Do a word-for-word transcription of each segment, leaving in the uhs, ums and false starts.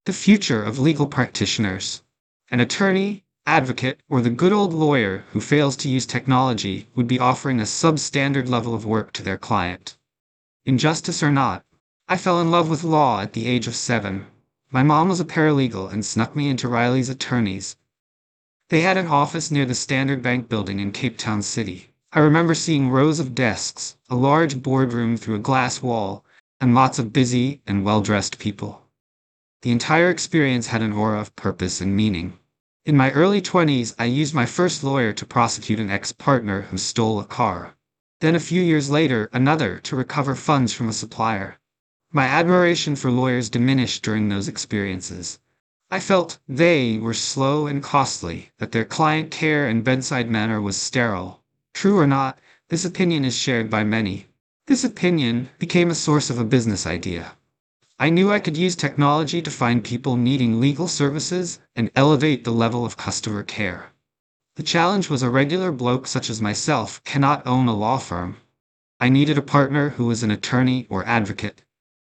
The future of legal practitioners. An attorney, advocate, or the good old lawyer who fails to use technology would be offering a substandard level of work to their client. Injustice or not, I fell in love with law at the age of seven. My mom was a paralegal and snuck me into Riley's Attorneys. They had an office near the Standard Bank building in Cape Town City. I remember seeing rows of desks, a large boardroom through a glass wall, and lots of busy and well-dressed people. The entire experience had an aura of purpose and meaning. In my early twenties, I used my first lawyer to prosecute an ex-partner who stole a car. Then a few years later, another to recover funds from a supplier. My admiration for lawyers diminished during those experiences. I felt they were slow and costly, that their client care and bedside manner was sterile. True or not, this opinion is shared by many. This opinion became a source of a business idea. I knew I could use technology to find people needing legal services and elevate the level of customer care. The challenge was a regular bloke such as myself cannot own a law firm. I needed a partner who was an attorney or advocate.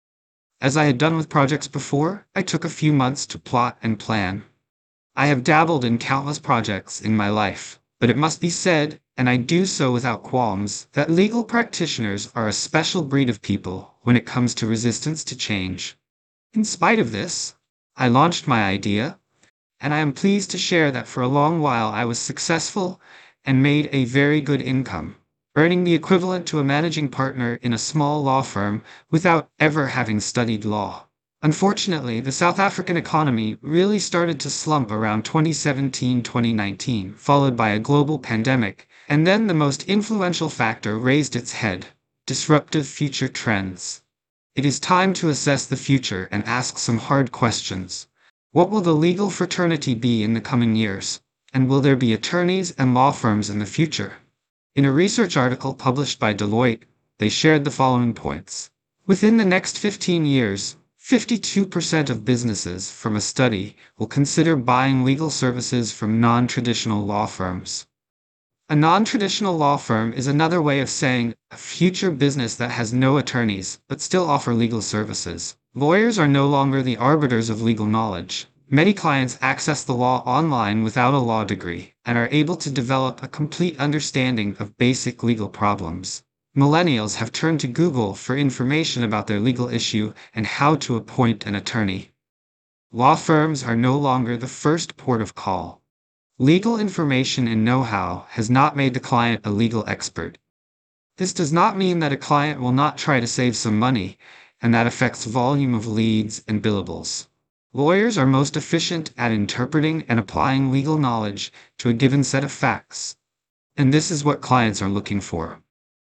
As I had done with projects before, I took a few months to plot and plan. I have dabbled in countless projects in my life, but it must be said, and I do so without qualms, that legal practitioners are a special breed of people when it comes to resistance to change. In spite of this, I launched my idea, and I am pleased to share that for a long while I was successful and made a very good income, earning the equivalent to a managing partner in a small law firm without ever having studied law. Unfortunately, the South African economy really started to slump around twenty seventeen to twenty nineteen, followed by a global pandemic, and then the most influential factor raised its head: disruptive future trends. It is time to assess the future and ask some hard questions. What will the legal fraternity be in the coming years? And will there be attorneys and law firms in the future? In a research article published by Deloitte, they shared the following points. Within the next fifteen years, fifty-two percent of businesses from a study will consider buying legal services from non-traditional law firms. A non-traditional law firm is another way of saying a future business that has no attorneys but still offer legal services. Lawyers are no longer the arbiters of legal knowledge. Many clients access the law online without a law degree and are able to develop a complete understanding of basic legal problems. Millennials have turned to Google for information about their legal issue and how to appoint an attorney. Law firms are no longer the first port of call. Legal information and know-how has not made the client a legal expert. This does not mean that a client will not try to save some money, and that affects volume of leads and billables. Lawyers are most efficient at interpreting and applying legal knowledge to a given set of facts. And this is what clients are looking for.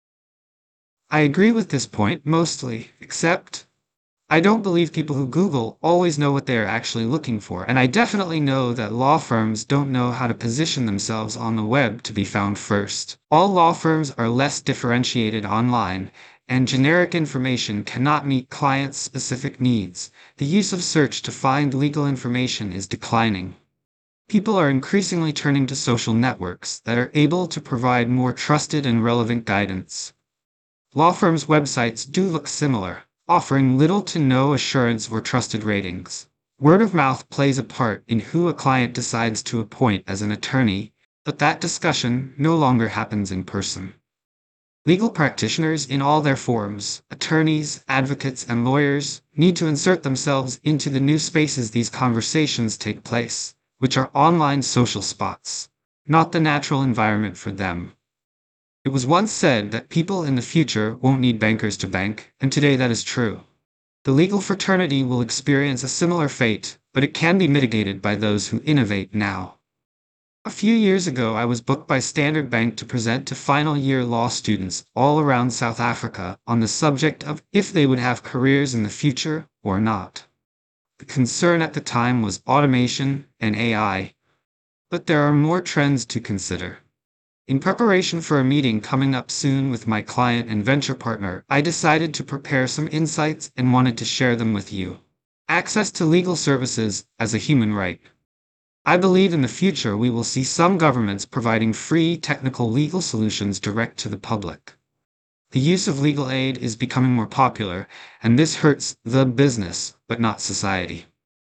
I agree with this point mostly, except I don't believe people who Google always know what they are actually looking for, and I definitely know that law firms don't know how to position themselves on the web to be found first. All law firms are less differentiated online, and generic information cannot meet clients' specific needs. The use of search to find legal information is declining. People are increasingly turning to social networks that are able to provide more trusted and relevant guidance. Law firms' websites do look similar, offering little to no assurance or trusted ratings. Word of mouth plays a part in who a client decides to appoint as an attorney, but that discussion no longer happens in person. Legal practitioners in all their forms, attorneys, advocates, and lawyers, need to insert themselves into the new spaces these conversations take place, which are online social spots, not the natural environment for them. It was once said that people in the future won't need bankers to bank, and today that is true. The legal fraternity will experience a similar fate, but it can be mitigated by those who innovate now. A few years ago, I was booked by Standard Bank to present to final year law students all around South Africa on the subject of if they would have careers in the future or not. The concern at the time was automation and A I, but there are more trends to consider. In preparation for a meeting coming up soon with my client and venture partner, I decided to prepare some insights and wanted to share them with you. Access to legal services as a human right. I believe in the future we will see some governments providing free technical legal solutions direct to the public. The use of legal aid is becoming more popular, and this hurts the business, but not society.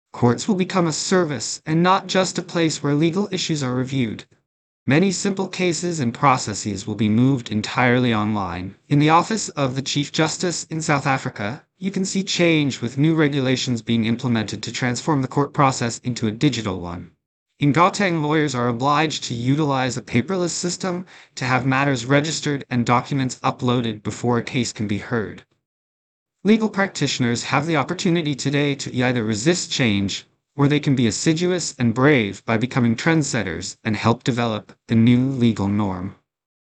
Courts will become a service and not just a place where legal issues are reviewed. Many simple cases and processes will be moved entirely online. In the Office of the Chief Justice in South Africa, you can see change with new regulations being implemented to transform the court process into a digital one. In Gauteng, lawyers are obliged to utilize a paperless system to have matters registered and documents uploaded before a case can be heard. Legal practitioners have the opportunity today to either resist change, or they can be assiduous and brave by becoming trendsetters and help develop the new legal norm.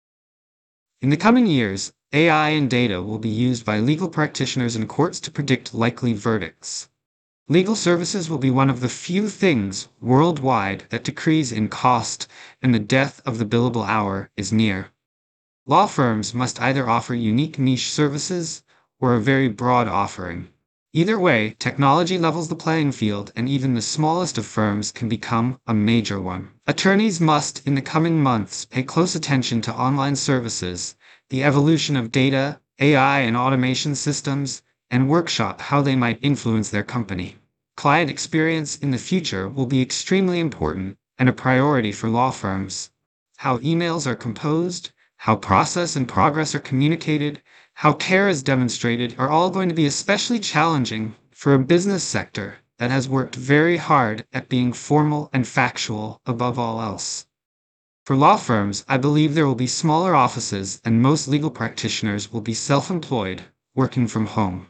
In the coming years, A I and data will be used by legal practitioners and courts to predict likely verdicts. Legal services will be one of the few things worldwide that decrease in cost, and the death of the billable hour is near. Law firms must either offer unique niche services or a very broad offering. Either way, technology levels the playing field, and even the smallest of firms can become a major one. Attorneys must, in the coming months, pay close attention to online services, the evolution of data, A I and automation systems, and workshop how they might influence their company. Client experience in the future will be extremely important and a priority for law firms. How emails are composed, how process and progress are communicated, how care is demonstrated are all going to be especially challenging for a business sector that has worked very hard at being formal and factual above all else. For law firms, I believe there will be smaller offices and most legal practitioners will be self-employed, working from home.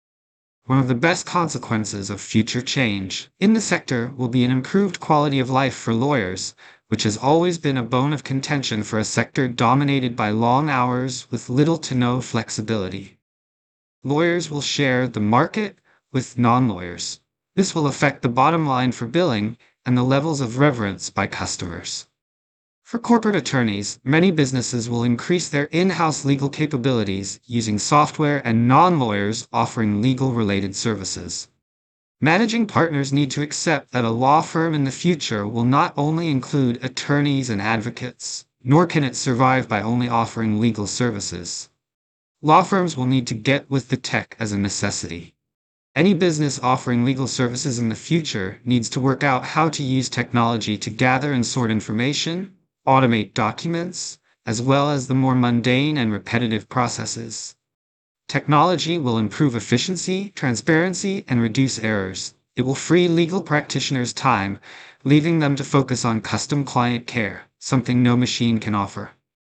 One of the best consequences of future change in the sector will be an improved quality of life for lawyers, which has always been a bone of contention for a sector dominated by long hours with little to no flexibility. Lawyers will share the market with non-lawyers. This will affect the bottom line for billing and the levels of reverence by customers. For corporate attorneys, many businesses will increase their in-house legal capabilities using software and non-lawyers offering legal-related services. Managing partners need to accept that a law firm in the future will not only include attorneys and advocates, nor can it survive by only offering legal services. Law firms will need to get with the tech as a necessity. Any business offering legal services in the future needs to work out how to use technology to gather and sort information, automate documents, as well as the more mundane and repetitive processes. Technology will improve efficiency, transparency, and reduce errors. It will free legal practitioners' time, leaving them to focus on custom client care, something no machine can offer.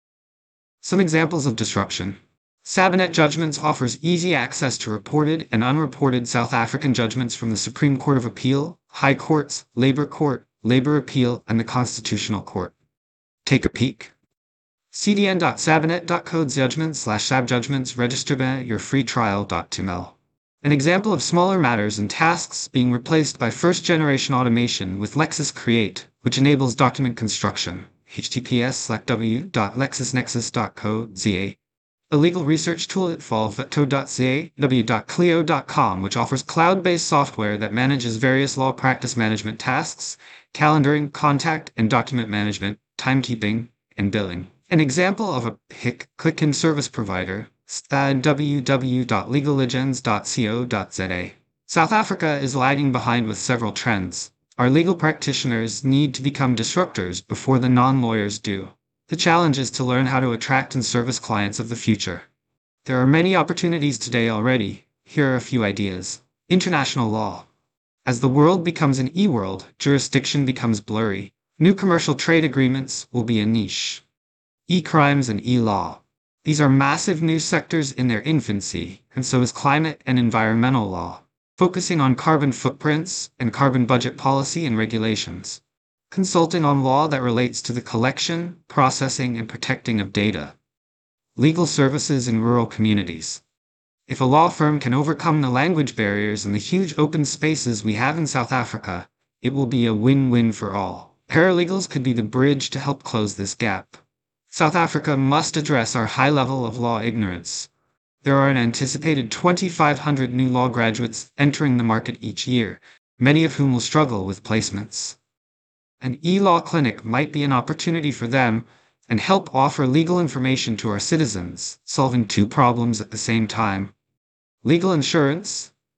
Some examples of disruption. Sabanet Judgments offers easy access to reported and unreported South African judgments from the Supreme Court of Appeal, High Courts, Labour Court, Labour Appeal, and the Constitutional Court. Take a peek. c d n dot sabanet dot co judgments slash sabjudgments register your free trial.html. An example of smaller matters and tasks being replaced by first-generation automation with Lexis Create, which enables document construction. H T T P S slash w dot lexis nexus dot co za. A legal research tool at volveto dot za, w dot clio dot com, which offers cloud-based software that manages various law practice management tasks, calendaring, contact and document management, timekeeping, and billing. An example of a pick, click and service provider, w w w dot legal legends dot co dot za. South Africa is lagging behind with several trends. Our legal practitioners need to become disruptors before the non-lawyers do. The challenge is to learn how to attract and service clients of the future. There are many opportunities today already. Here are a few ideas. International law. As the world becomes an e-world, jurisdiction becomes blurry. New commercial trade agreements will be a niche. E-crimes and e-law. These are massive new sectors in their infancy, and so is climate and environmental law, focusing on carbon footprints and carbon budget policy and regulations. Consulting on law that relates to the collection, processing, and protecting of data. Legal services in rural communities. If a law firm can overcome the language barriers and the huge open spaces we have in South Africa, it will be a win-win for all. Paralegals could be the bridge to help close this gap. South Africa must address our high level of law ignorance. There are an anticipated twenty-five hundred new law graduates entering the market each year, many of whom will struggle with placements. An e-law clinic might be an opportunity for them and help offer legal information to our citizens, solving two problems at the same time. Legal insurance.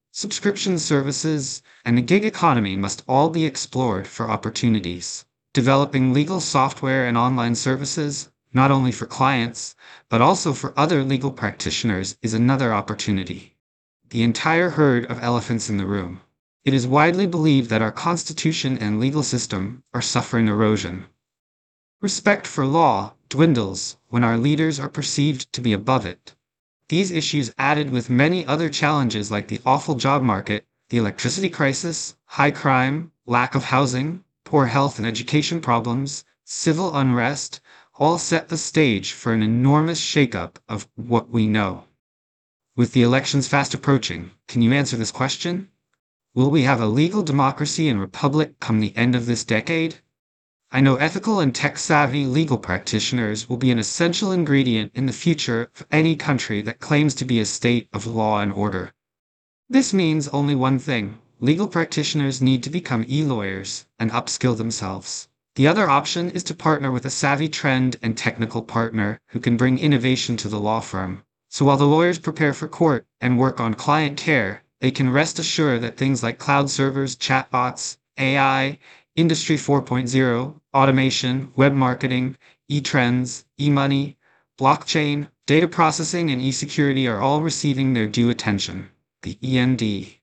Subscription services, and the gig economy must all be explored for opportunities. Developing legal software and online services, not only for clients, but also for other legal practitioners, is another opportunity. The entire herd of elephants in the room. It is widely believed that our constitution and legal system are suffering erosion. Respect for law dwindles when our leaders are perceived to be above it. These issues, added with many other challenges like the awful job market, the electricity crisis, high crime, lack of housing, poor health and education problems, civil unrest, all set the stage for an enormous shakeup of what we know. With the elections fast approaching, can you answer this question? Will we have a legal democracy and republic come the end of this decade? I know ethical and tech-savvy legal practitioners will be an essential ingredient in the future of any country that claims to be a state of law and order. This means only one thing: legal practitioners need to become e-lawyers and upskill themselves. The other option is to partner with a savvy trend and technical partner who can bring innovation to the law firm. So while the lawyers prepare for court and work on client care, they can rest assured that things like cloud servers, chatbots, A I, Industry four point oh, automation, web marketing, e-trends, e-money, blockchain, data processing, and e-security are all receiving their due attention. The E N D